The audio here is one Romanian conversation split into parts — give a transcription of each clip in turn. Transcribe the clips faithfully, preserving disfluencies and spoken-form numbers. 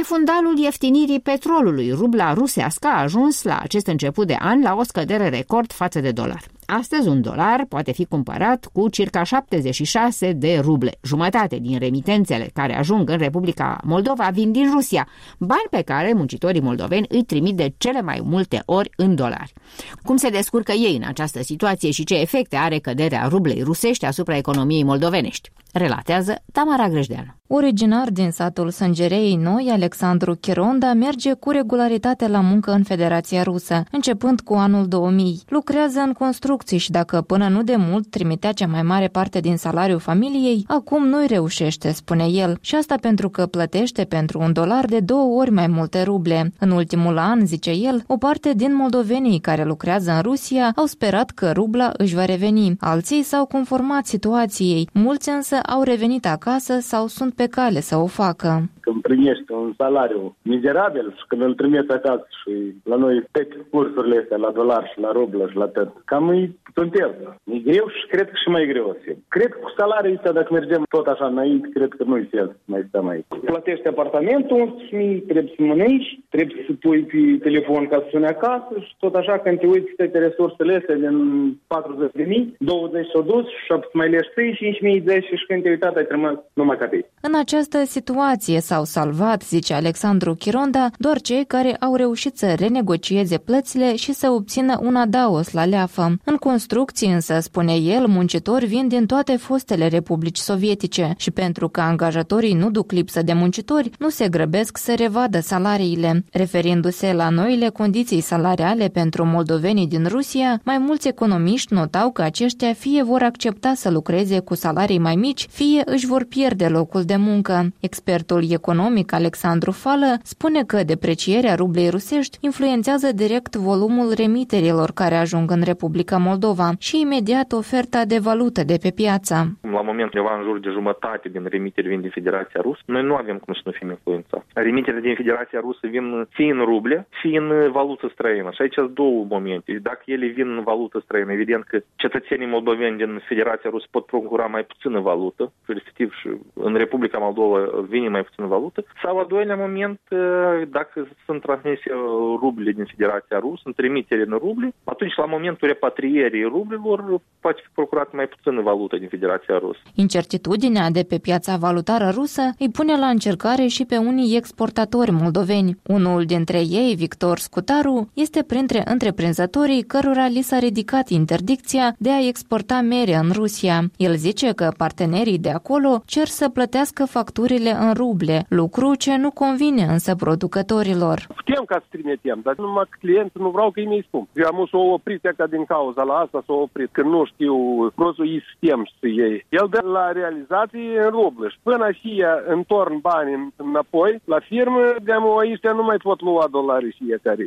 fundalul ieftinirii petrolului, rubla rusească a ajuns la acest început de an la o scădere record față de dolar. Astăzi un dolar poate fi cumpărat cu circa șaptezeci și șase de ruble. Jumătate din remitențele care ajung în Republica Moldova vin din Rusia, bani pe care muncitorii moldoveni îi trimit de cele mai multe ori în dolari. Cum se descurcă ei în această situație și ce efecte are căderea rublei rusești asupra economiei moldovenești? Relatează Tamara Grejdeanu. Originar din satul Sângerei Noi, Alexandru Chironda merge cu regularitate la muncă în Federația Rusă, începând cu anul două mii. Lucrează în construcții și dacă până nu de mult trimitea cea mai mare parte din salariul familiei, acum nu-i reușește, spune el. Și asta pentru că plătește pentru un dolar de două ori mai multe ruble. În ultimul an, zice el, o parte din moldovenii care lucrează în Rusia au sperat că rubla își va reveni. Alții s-au conformat situației, mulți însă au revenit acasă sau sunt pe cale să o facă. Când primești un salariu mizerabil și când îl trimiți acasă și la noi toate cursurile astea la dolar și la rublă și la tot, cam e tunter. E greu și cred că și mai greu o fi. Cred că cu salariul ăsta, dacă mergem tot așa înainte, cred că nu-i sens mai stăm aici. Plătești apartamentul unsprezece mii, trebuie să mănânci, trebuie să pui pe telefon ca să suni acasă și tot așa când te uiți toate resursele astea din patruzeci de mii, douăzeci s-au dus și mai leși cinci mii, zece și când te-ai uitat ai rămas numai ca tine. În această situație s-au salvat, zice Alexandru Chironda, doar cei care au reușit să renegocieze plățile și să obțină un adaos la leafă. În construcții însă, spune el, muncitori vin din toate fostele republici sovietice și pentru că angajatorii nu duc lipsă de muncitori, nu se grăbesc să revadă salariile. Referindu-se la noile condiții salariale pentru moldovenii din Rusia, mai mulți economiști notau că aceștia fie vor accepta să lucreze cu salarii mai mici, fie își vor pierde locul de muncă. Expertul economic Alexandru Fală spune că deprecierea rublei rusești influențează direct volumul remiterilor care ajung în Republica Moldova și imediat oferta de valută de pe piață. La momentul undeva în jur de jumătate din remiteri vin din Federația Rusă. Noi nu avem cum să nu fim influențați. Remiterile din Federația Rusă vin fie în ruble, fie în valută străină. Și aici sunt două momente. Dacă ele vin în valută străină, evident că cetățenii moldoveni din Federația Rusă pot procura mai puțină valută, respectiv și în Republica Moldova vine mai puțină valută. Sau a doilea moment, dacă sunt transmise ruble din Federația Rusă, în trimitere în ruble, atunci la momentul repatrierii rublilor poate fi procurat mai puțină valută din Federația Rusă. Incertitudinea de pe piața valutară rusă îi pune la încercare și pe unii exportatori moldoveni. Unul dintre ei, Victor Scutaru, este printre întreprinzătorii cărora li s-a ridicat interdicția de a exporta mere în Rusia. El zice că partenerii de acolo cer să plătească facturile în ruble, lucru ce nu convine însă producătorilor. Putem ca să trimitem, dar numai clientul nu vreau că îi mi spun. Eu am s-o oprit ca din cauza la asta s-o oprit, că nu știu prostul ei sistem să iei. El dă la realizații în ruble și până și ea întorn banii înapoi la firmă, de-am aici nu mai pot lua dolari și fiecare.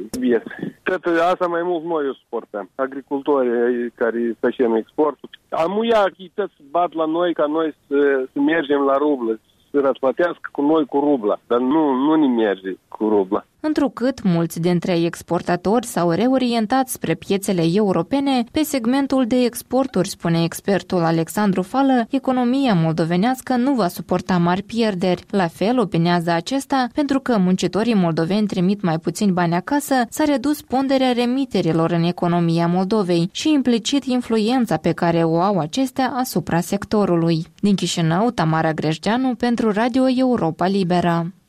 Tot asta mai mult noi o suportăm. Agricultorii care facem exportul. Amuia să bat la noi ca noi să, să mergem la rublă, să răsplătească cu noi cu rubla, dar nu, nu ne merge cu rubla. Întrucât mulți dintre exportatori s-au reorientat spre piețele europene pe segmentul de exporturi, spune expertul Alexandru Fală, economia moldovenească nu va suporta mari pierderi. La fel, opinează acesta, pentru că muncitorii moldoveni trimit mai puțini bani acasă, s-a redus ponderea remiterilor în economia Moldovei și implicit influența pe care o au acestea asupra sectorului. Din Chișinău, Tamara Grejdeanu pentru Radio Europa Liberă.